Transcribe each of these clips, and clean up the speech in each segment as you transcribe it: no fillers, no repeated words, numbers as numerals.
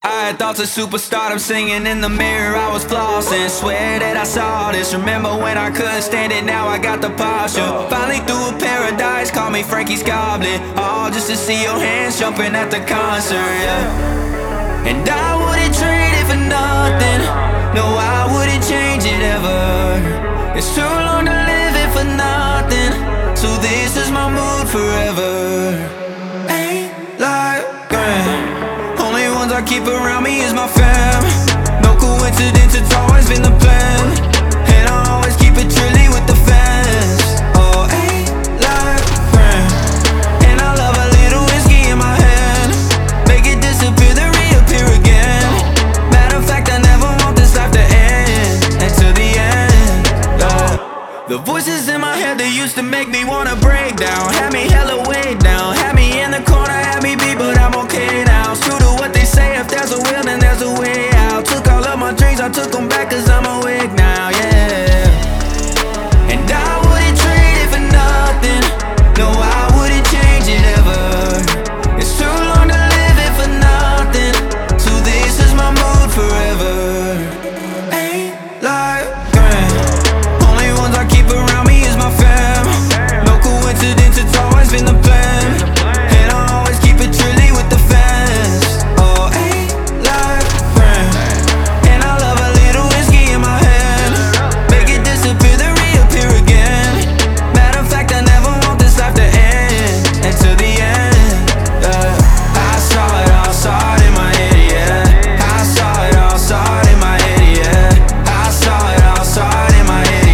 I had thoughts of superstardom, singing in the mirror, I was flossing. Swear that I saw this, remember when I couldn't stand it, now I got the posture. Finally through a paradise, call me Frankie's Goblin. All just to see your hands jumping at the concert, yeah. And I wouldn't trade it for nothing. No, I wouldn't change it ever. It's too long to live it for nothing, so this is my mood forever. Ain't like grand. Only ones I keep around me is my fam. No coincidence, it's always been the plan. And I always keep it trilly with the fans. Oh, ain't like grand. And I love a little whiskey in my hand. Make it disappear, then reappear again. Matter of fact, I never want this life to end. And to the end, the voices in my head that used to make me wanna break down had me hella way down, had me in the corner, had me beat, but I'm okay now. True to what they say, if there's a will, then there's a way out. Took all of my dreams, I took them back, cause I'm awake now, yeah. And I wouldn't trade it for nothing. No, I wouldn't change it ever. It's too long to live it for nothing, so this is my mood forever. Ain't like grand. Only ones I keep around me is my fam. No coincidence, it's always been the plan. And I always keep it trilly with the fans. Oh, ain't like grand. And I love a little whiskey in my hand. Make it disappear, then reappear again. Matter of fact, I never want this life to end. And to the end, I saw it in my head, yeah. I saw it in my head, yeah. I saw it in my head,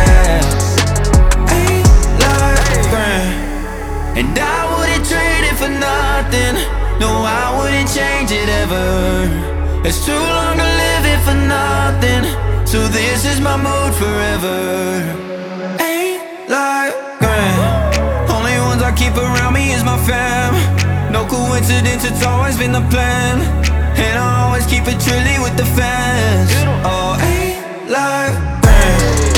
yeah. Ain't like grand. And I wouldn't trade it for nothing. No, I wouldn't change it ever. It's too long to live it for nothing, so this is my mood forever. Ain't like grand. Only ones I keep around me is my fam. No coincidence, it's always been the plan. And I always keep it trilly with the fans. Oh, ain't like grand.